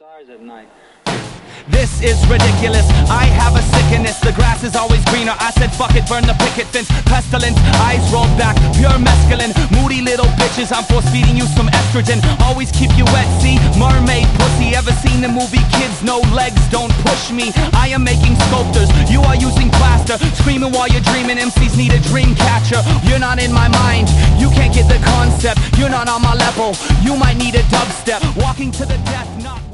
eyes at night. This is ridiculous, I have a sickness. The grass is always greener, I said fuck it, burn the picket fence. Pestilence, eyes rolled back, pure mescaline. Moody little bitches, I'm force feeding you some estrogen. Always keep you wet, see, mermaid pussy. Ever seen the movie Kids No Legs Don't Push Me? I am making sculptors, you are using plaster. Screaming while you're dreaming, MCs need a dream catcher. You're not in my mind, you can't get the concept. You're not on my level, you might need a dubstep. Walking to the death, not